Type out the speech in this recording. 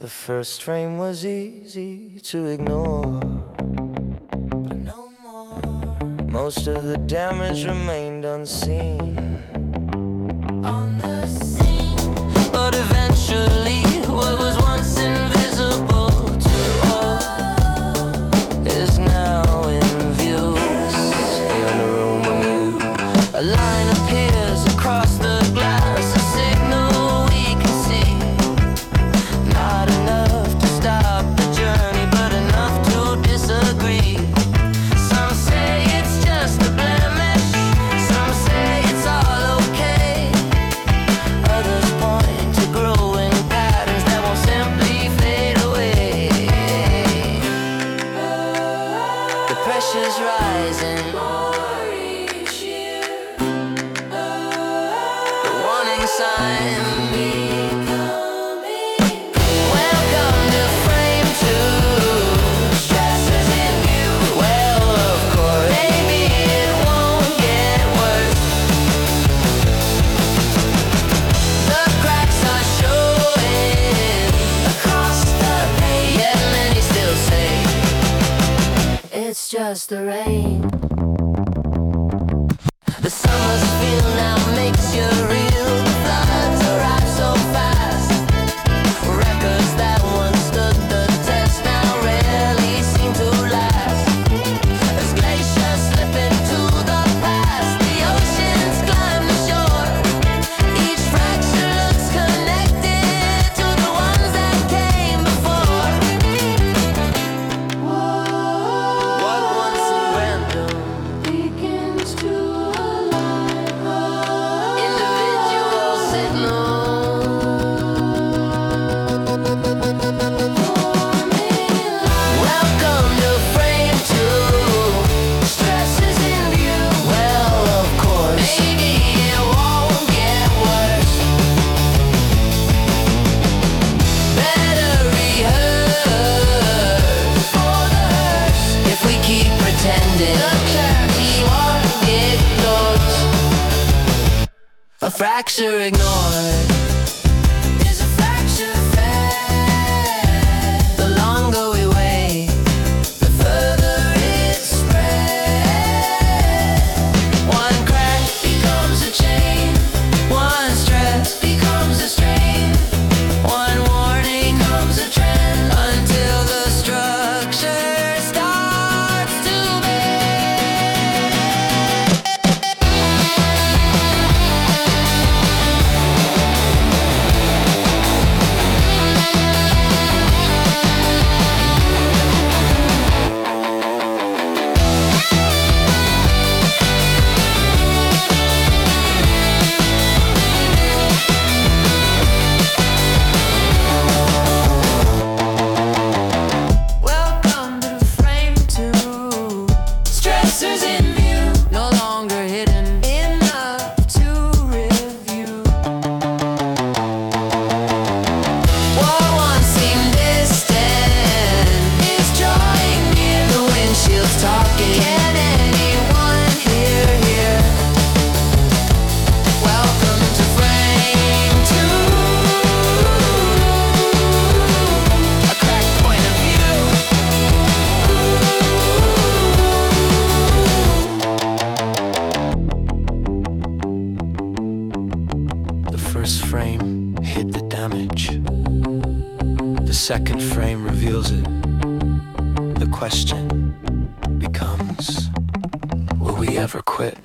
The first frame was easy to ignore, but no more. Most of the damage remained unseen on the scene. But eventually, what was once invisible to all is now in view. In a room of you, a line appears across the glass, a signal we can see. Not enough to stop the journey, but enough to disagree. Some say it's just a blemish, some say it's all okay. Others point to growing patterns that won't simply fade away. The pressure's rising, the warning sign. It's just the rain. The summer's feel now makes you real. The floods arrive so fast. Records that once stood the test now rarely seem to last. As glaciers slip into the past, the oceans climb the shore. Each fracture looks connected to the ones that came before. A fracture ignored is a fracture fed. The longer we wait, the further it spreads. One crack becomes a chain, one stress becomes a strain, one warning becomes a trend, until the structure starts to frame hid the damage. The second frame reveals it. The question becomes, will we ever quit?